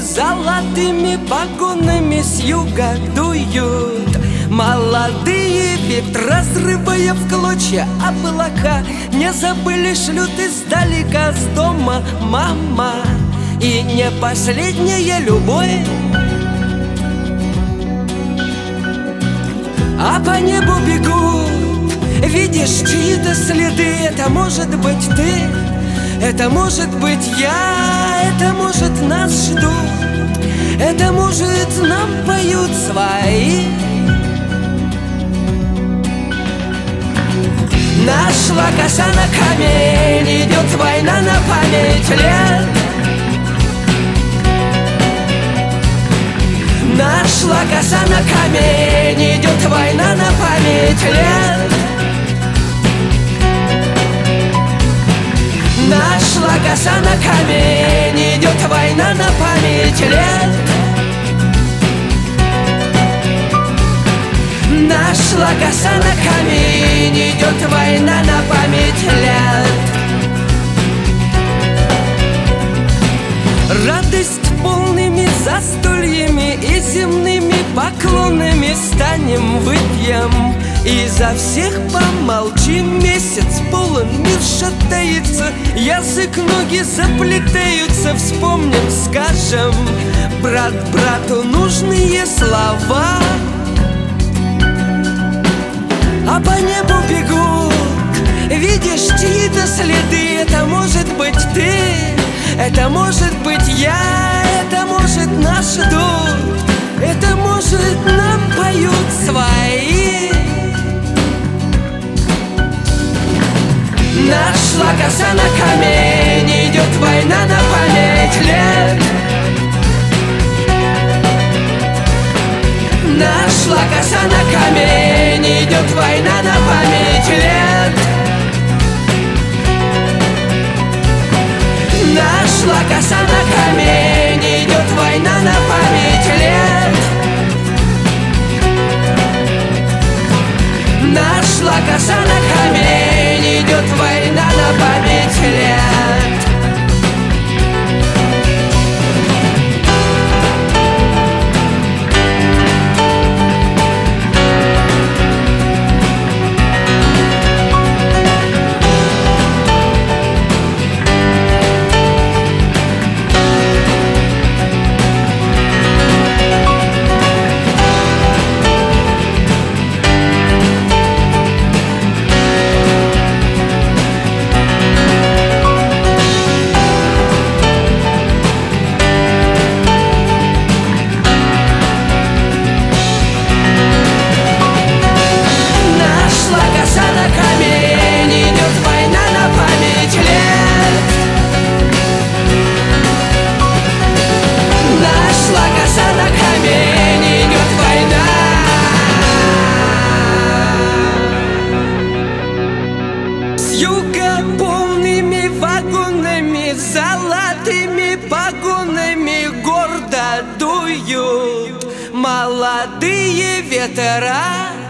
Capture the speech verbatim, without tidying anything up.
золотыми погонами с юга дуют молодые ветра, разрывая в клочья облака. Не забыли, шлют издалека с дома мама. И не последняя любовь, а по небу бегут, видишь чьи-то следы. Это может быть ты, это может быть я, это может нас ждут, это может нам поют свои. Нашла коса на камень, идет война на память лет. Нашла коса на камень, идет война на память лет. Нашла коса на камень, идет война на память лет. Нашла коса на камень, идет война на память лет. Радость полными застольями и земными поклонами станем выпьем, и за всех помолчим. Месяц полон, мир шатается, язык, ноги заплетаются. Вспомним, скажем брат брату нужные слова. А по небу бегут, видишь чьи-то следы. Это может быть ты, это может быть я, это может нас ждут, это может нам поют свои. Нашла коса на камень, идет война на память лет. Нашла коса на камень, идет война на память лет. Нашла коса на камень, идет война на память лет. Нашла коса на камень, идет война на память лет. Полными вагонами, золотыми погонами гордо дуют молодые ветра.